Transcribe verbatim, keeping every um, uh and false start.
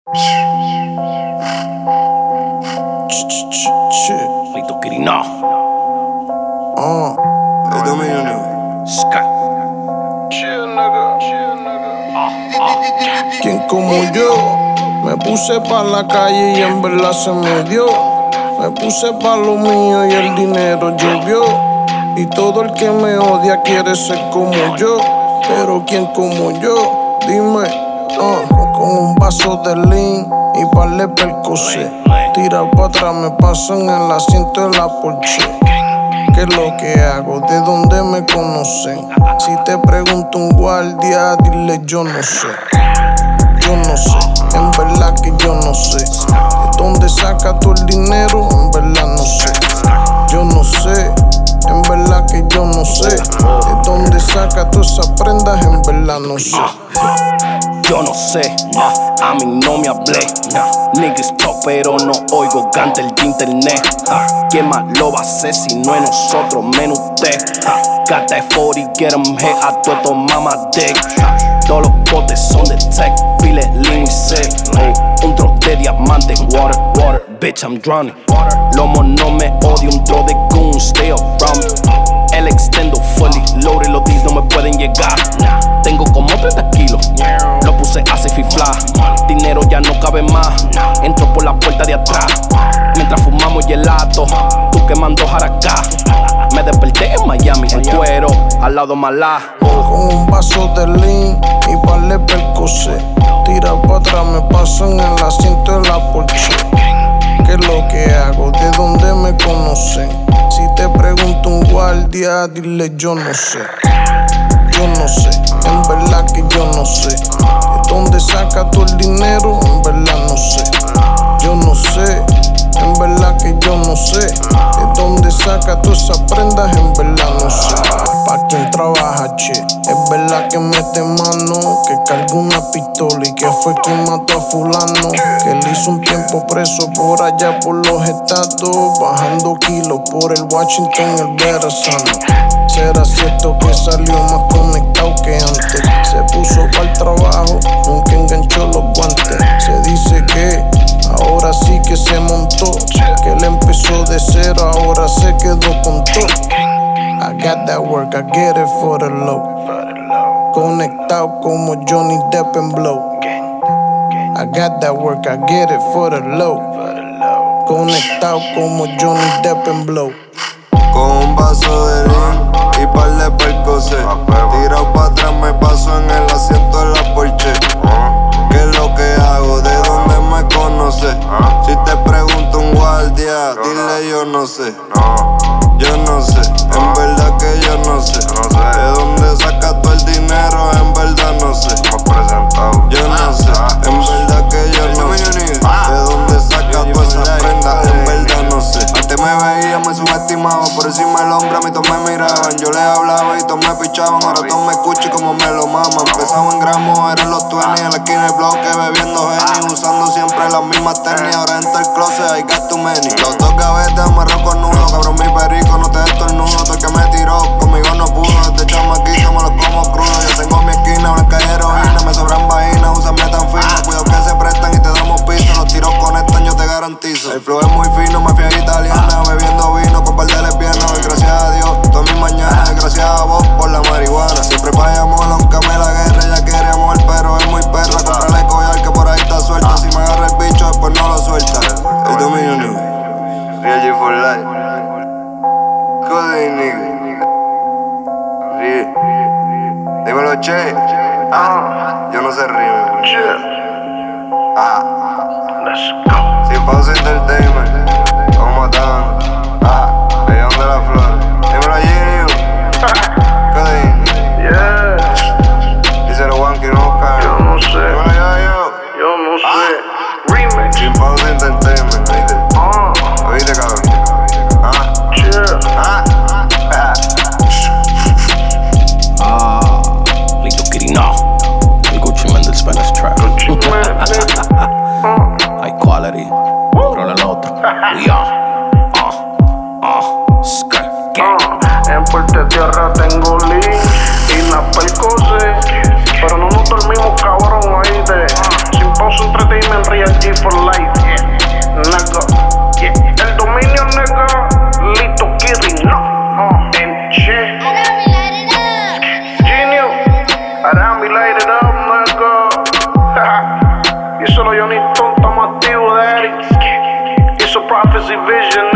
Lito Quirino. Uh, el dominio. Sky. Quien como yo me puse pa' la calle y en verdad se me dio. Me puse pa' lo mío y el dinero llovió. Y todo el que me odia quiere ser como yo. Pero quien como yo, dime, uh, con un vaso de lean y par de Percocet. Tira pa' atrás, me paso en el asiento de la Porsche. ¿Qué es lo que hago? ¿De dónde me conocen? Si te pregunto un guardia, dile yo no sé. Yo no sé, en verdad que yo no sé. ¿De dónde saca todo el dinero? En verdad no sé. Yo no sé, en verdad que yo no sé. ¿De dónde saca todas esas prendas? En verdad no sé. Yo no sé, uh, a mí no me hablé. uh, Niggas talk pero no oigo canta el de internet. uh, ¿Quién más lo va a hacer si no es nosotros, menos usted? uh, Got that forty, get em hit, a tu esto mama dick. uh, Todos los botes son de tech, pile lean y sick. uh, Un drop de diamante, water, water, bitch I'm drowning. Lomo no me odia, un drop de goon, stay around me. El extendo fully loaded, los D's no me pueden llegar. Tengo como treinta kilos, lo puse hace fifla. Dinero ya no cabe más, entro por la puerta de atrás. Mientras fumamos gelato, tú quemando jaracá. Me desperté en Miami, en cuero, al lado malá. Con un vaso de lean y par de Percocet. Tira pa' atrás, me paso en el asiento de la Porsche. ¿Qué es lo que hago? ¿De dónde me conocen? Si te pregunto un guardia, dile yo no sé. Yo no sé, en verdad que yo no sé. ¿De dónde saca todo el dinero? En verdad no sé. Yo no sé, en verdad que yo no sé. ¿De dónde saca todas esas prendas? En verdad no sé. Pa' quien trabaja, che, es verdad que mete mano, que carga una pistola y que fue quien mató a fulano. Que él hizo un tiempo preso por allá por los estados, bajando kilos por el Washington, el Verrazano. Será cierto que salió más conectado que antes. Se puso pa'l trabajo, nunca enganchó los guantes. Se dice que ahora sí que se montó, que él empezó de cero, ahora se quedó con todo. I got that work, I get it for the low. Conectado como Johnny Depp en Blow. I got that work, I get it for the low. Conectado como Johnny Depp en Blow. Con un vaso de lean y par de Percocet. Tirado pa' atrás, me paso en el asiento de la Porsche. ¿Qué es lo que hago? ¿De dónde me conoce? Si te pregunto un guardia, dile yo no sé. Yo no sé, en verdad que yo no sé. ¿De dónde saca todo el dinero? En verdad no sé. Yo no sé, en verdad que yo no sé. ¿De dónde saca toda esa prenda? En verdad no sé. Antes me veía muy subestimado, por encima del hombro a mí todos me miraban. Yo les hablaba y todos me pichaban, ahora todos me escuchan como me lo maman. Empezaba en gramos, eran los veinte, en la esquina del bloque bebiendo Henny, usando siempre las mismas tenis. Ahora entra el closet, I got too many. Los dos gavetes amarrados con nudo, cabrón mi perico, no te estornudo. Todo el que me tiró, conmigo no pudo. Desde chamaquito me lo como crudo. Yo tengo mi esquina, blanca y heroína. Me sobran vaginas, úsame tan fina. Cuidado que se prestan y te damos piso. Los tiros conectan, yo te garantizo. El flow es muy fino, mafia italiana. Bebiendo vino con par de lesbianas. Y gracias a Dios, todas mis mañanas. Y gracias a vos por la marihuana. Siempre pa' amor, aunque me la guerra. Ella quiere amor, pero es muy perra. Comprarle collar que por ahí está suelta. Si me agarra el bicho, después no lo suelta. El dominio new. Real G for life. Cody nigga. Ríe. Dímelo, che. Ah, yo no sé rime. Ah. Sin pausa entertainment. Estamos matando. Ah, León de la Flor. Dímelo, Geniu. Cody. Yeah. Díselo, Wanky, no cae. Yo no sé. Dímelo, yo, yo. Yo no sé. Remix. Sin pausa entertainment. ¿Oíste? Ah. ¿Oíste, cabrón? Ah. Yeah. Ah. Ah, Lito Quirino. El Gucci Mane del Spanish trap. High quality, controla el otro. We are. Ah, ah, Sky Gang. Ah. En Puerto Tierra tengo lean y la Percocet, pero no nos dormimos, cabrón, ahí de sin pausa entertainment real. vision